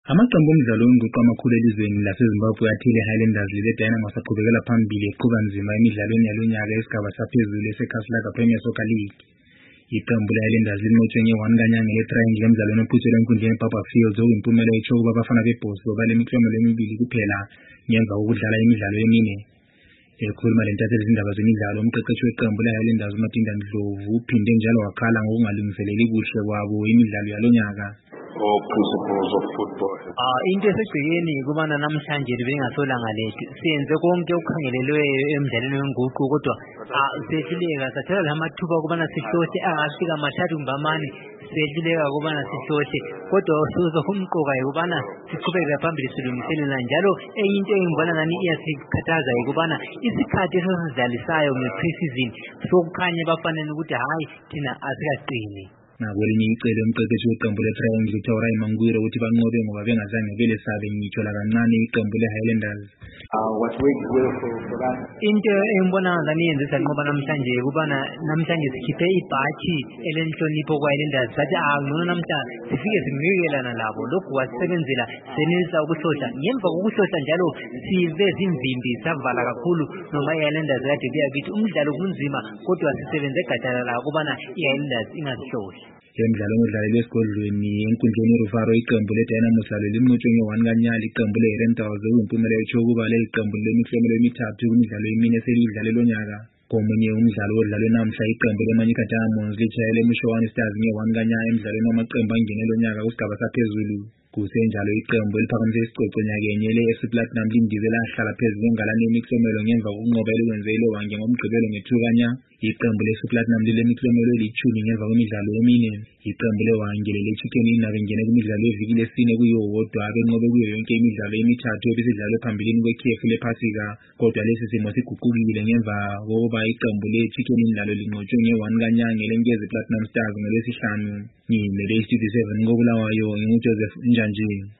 Amaqembu omdlalo wenguqu amakhulu elizweni laseZimbabwe athile Highlanders le-Dynamos aqhubekela phambili eqhuba nzima emidlalweni yalonyaka yesigaba saphezulu seCasric Premier Soccer League. Iqembu le-Highlanders linqotshwe nge-1 kaNyanga le-Triangle emdlalweni ophuthelwe enkundleni Barberfield okuyimpumelelo etshoko kwabafana bebhosi bobale imiklomelo emibili kuphela ngemva kokudlala imidlalo emine. Ekhuluma lentatheli izindaba zemidlalo, umqeqeshi weqembu le-Highlanders uMatinda Ndlovu uphinde njalo wakhala ngokungalungiseleli kuhle kwabo imidlalo yalonyaka. All principles of football. Into esegcekeni kubana namhlanje bengasolanga lethu siyenze konke okukhangelelweyo emidlalweni wenguqu kodwa sehluleka sathola lamathuba kubana sihlohle angafika mathathu ngamane sehluleka kubana sihlohle kodwa umqoka ukubana siqhubekele phambili silungiselela njalo enye into engibona nani iyasikhathaza ukubana isikhathi esidlalisayo nge-pre-season sokukhanya bafanele ukuthi hayi thina asikaqini. Nakwelinye icele umqeqeshi weqembu le-Triangle uTaurai Mangwiro ukuthi banqobe ngoba bengazange belesabe ngitsho lakancane iqembu le-Highlanders. What worked well for us. Into engibona ngani yenze sanqoba namhlanje kubana namhlanje sikhiphe ibhathi elenhlonipho kwa-Highlanders sathi ngcono namhlanje sifike sinikekelana labo lokhu wasebenzela senelisa ukuhlohla ngemva kokuhlohla njalo sive zimvimbi savala kakhulu noma i-Highlanders kade kuyakithi umdlalo kunzima kodwa sisebenze gadalala kubana i-Highlanders ingazihlohli. Emidlalweni odlalelwe esigodlweni enkundleni iRufaro iqembu le-Dynamos lalo linqotshwe nge-1 kaNyali iqembu le-Herentals okuyimpumelelo etshoko ukuba iqembu lemiklomelo emithathu kumidlalo emine selidlale lonyaka. Komunye umdlalo odlalwe namhla iqembu le-Manyika Diamonds litshayele eMshowana Stars nge-1 kaNyali emidlalweni wamaqembu angene lonyaka kusigaba saphezulu. Kusenjalo iqembu eliphakamise isicoco nyakenye le-FC Platinum lindize lahlala phezulu engalaneni imiklomelo ngemva kokunqoba elikwenze iLowange ngomgqibelo nge-2 kaNyali. Iqembu le-FC Platinum lilemiklomelo elithumi ngemva kwemidlalo emine. Iqembu le-Wange le-Chicken Inn bengene kumidlalo eviki lesine kuyo-wodwa benqobe kuyo yonke imidlalo emithathu ebisidlalwe phambilini kwekhefu lePhasika, kodwa lesi simo siguqukile ngemva kokuba iqembu le-Chicken Inn lalo linqotshwe nge-1 kaNyanga lenkezi Platinum Stars ngoLwesihlanu. Ngimele iStudio 7 koBulawayo nginguJoseph Njanjini.